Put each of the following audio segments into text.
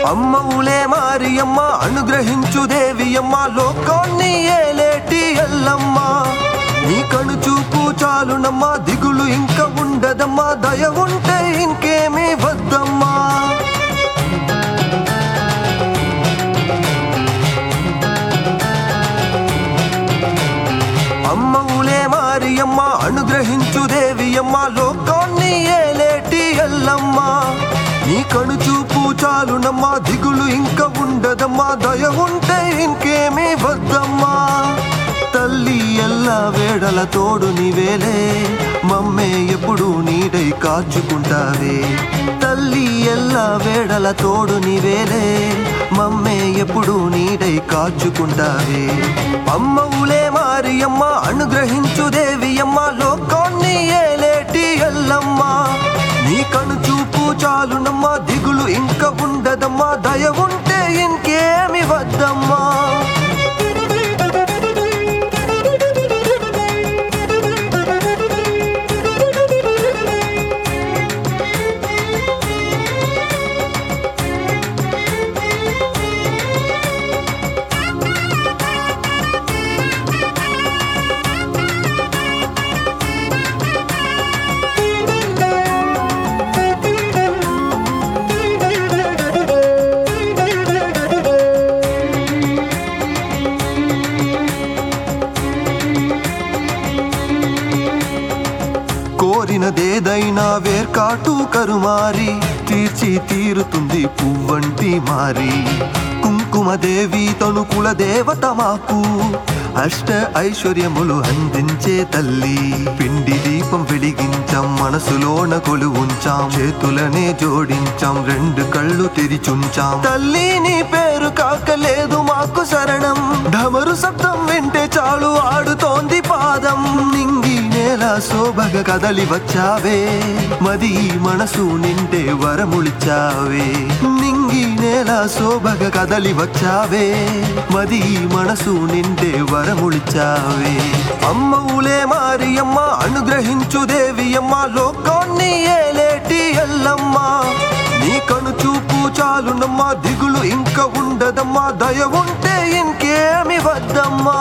అమ్మవులే మారియమ్మ అనుగ్రహించు దేవియమ్మ లోకాన్ని ఏలేటి ఎల్లమ్మ నీ కను చూపు చాలునమ్మా దిగులు ఇంక ఉండదమ్మా దయ ఉంటే ఇంకేమీ వద్దమ్మా అమ్మవులే మారియమ్మ అనుగ్రహించు దేవియమ్మ లోకాన్ని ఏలేటి ఎల్లమ్మ నీ కను చూపు చాలునమ్మా దిగులు ఇంక ఉండదమ్మా దయ ఉంటే ఇంకేమీ వద్దమ్మా తల్లి ఎల్లా వేడల తోడు నీవేలే మమ్మే ఎప్పుడు నీడై కాచుకుంటావే తల్లి ఎల్లా వేడల తోడు నీవేలే మమ్మే ఎప్పుడు నీడై కాచుకుంటావే అమ్మవులే మారియమ్మ అనుగ్రహించు దేవియమ్మ లోకాన్ని ఏలేటి ఎల్లమ్మ నీ కను చూపు చాలునమ్మా దిగులు ఇంక ఉండదమ్మా దయ ఉంటే ఇంకేమి వద్దమ్మా కోరినదేదైనా వేర్కాటు కరుమారి తీర్చి తీరుతుంది పువ్వంటి మారి కుంకుమదేవి తణుకుల దేవత మాకు అష్ట ఐశ్వర్యములు అందించే తల్లి పిండి దీపం వెలిగించాం మనసులోన కొలువుంచాం చేతులనే జోడించాం రెండు కళ్ళు తెరిచుంచాం తల్లి నీ పేరు కాకలేదు మాకు శరణం ఢమరు శబ్దం వింటే చాలు ఆడుతోంది పాదం నింగి నేల శోభగ కదలి వచ్చావే మది మనసు నింటే వరములిచ్చావే నింగి నేల శోభగ కదలి వచ్చావే మది మనసు నింటే వరములిచ్చావే అమ్మవులే మారియమ్మ అనుగ్రహించు దేవియమ్మ లోకాన్ని ఏలేటి ఎల్లమ్మ నీ కను చూపు చాలునమ్మా దిగులు ఇంక ఉండదమ్మా దయ ఉంటే ఇంకేమి వద్దమ్మా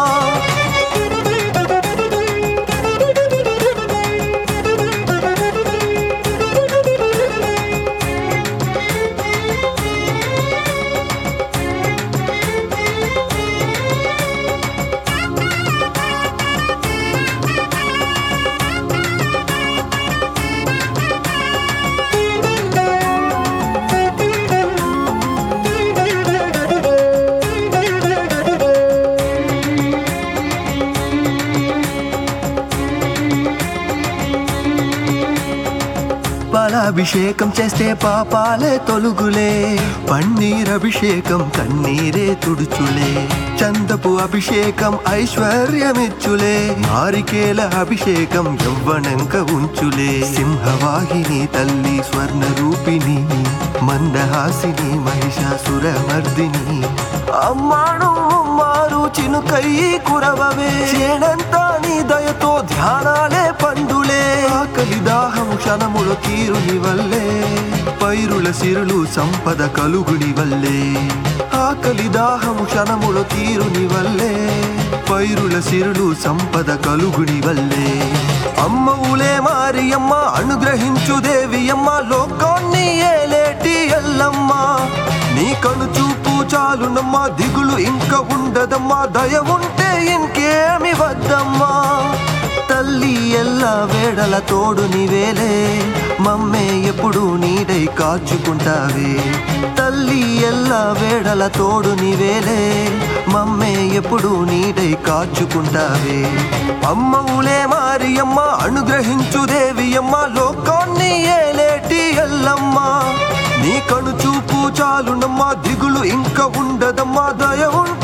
పాలాభిషేకం చేస్తే పాపాలే తొలుగులే పన్నీరభిషేకం కన్నీరే తుడుచులే చందపు అభిషేకం ఐశ్వర్యమిచ్చులే నారికేల అభిషేకం యవ్వనంక ఉంచులే సింహవాహిని తల్లి స్వర్ణ రూపిణి మందహాసిని మహిషాసురమర్దిని అమ్మాను మారు చినుకయ్యి కురవవే చేనంతా నీ దయతో ధ్యానాలే పండులే ఆకలి దాహం క్షణములు తీరుని వల్లే పైరుల సిరులు సంపద కలుగుని వల్లే ఆకలి దాహం క్షణములు తీరుని వల్లే పైరుల సిరులు సంపద కలుగుని వల్లే అమ్మవులే మారియమ్మ అనుగ్రహించు దేవియమ్మ లోకాన్ని ఏలేటి ఎల్లమ్మ నీ కను చూపు చాలునమ్మా దిగులు ఇంక ఉండదమ్మా దయ ఉంటే ఇంకేమి వద్దమ్మా తల్లి ఎల్లా వేడల తోడు నీవేలే మమ్మే ఎప్పుడు నీడై కాచుకుంటావే తల్లి ఎల్లా వేడల తోడు నీవేలే మమ్మే ఎప్పుడు నీడై కాచుకుంటావే అమ్మవులే మారియమ్మ అనుగ్రహించు దేవియమ్మ లోకాన్ని ఏలేటి ఎల్లమ్మ నీ కను చూపు చాలునమ్మా దిగులు ఇంక ఉండదమ్మా దయ